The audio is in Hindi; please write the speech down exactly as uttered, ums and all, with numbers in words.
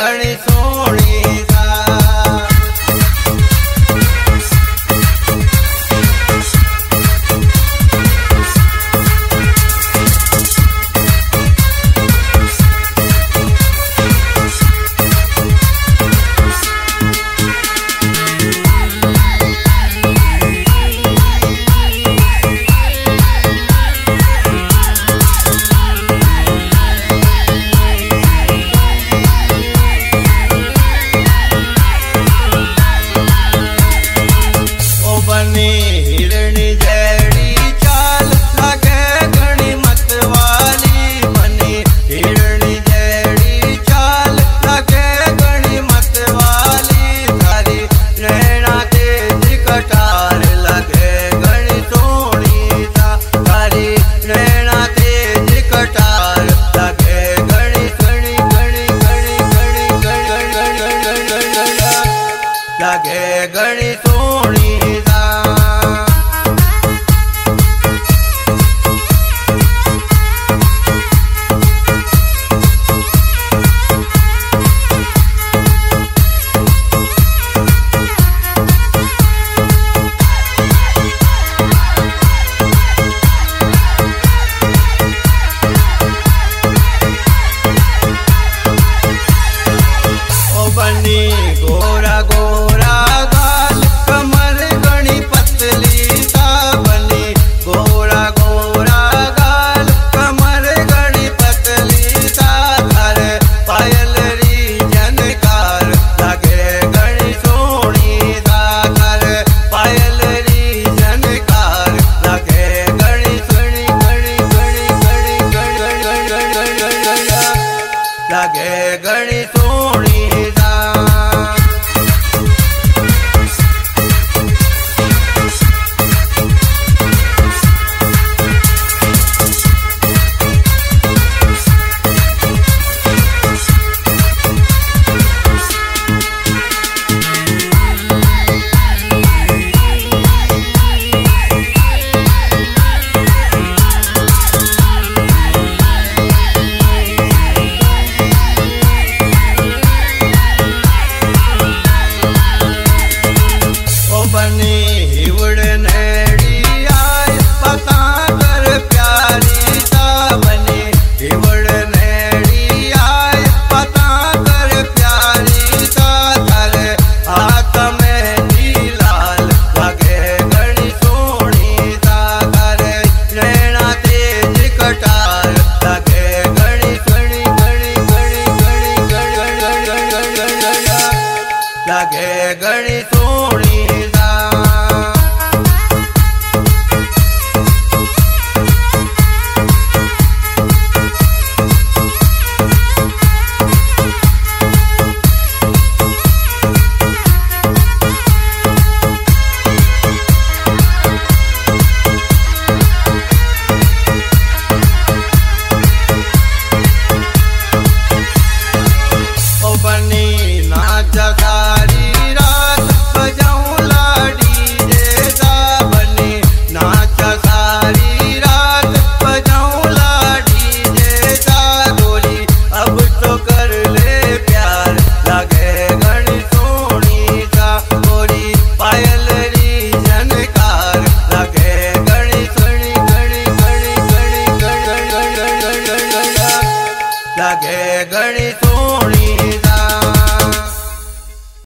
घणी सोहणी सा। हिरणी जड़ी चाल लागे घणी मतवाली बनी। हिरणी जड़ी चाल लागे घणी मतवाली। थारी नैना तेज कटार लागे घणी सोहणी सा। थारी नैना तेज कटार लागे घणी घणी घणी घणी घणी घणी घणी लागे घणी सोहणी सा। गोरा गोरा गाल कमर घणी पतली सा बनी। गोरा गोरा गाल कमर घणी पतली सा। थार पायल री जनकार लागे घणी सोहणी सा। थार पायल री जनकार लागे घणी घणी घणी घणी घणी घणी घणी लागे घणी सोहणी सा। लागे घणी सोहणी।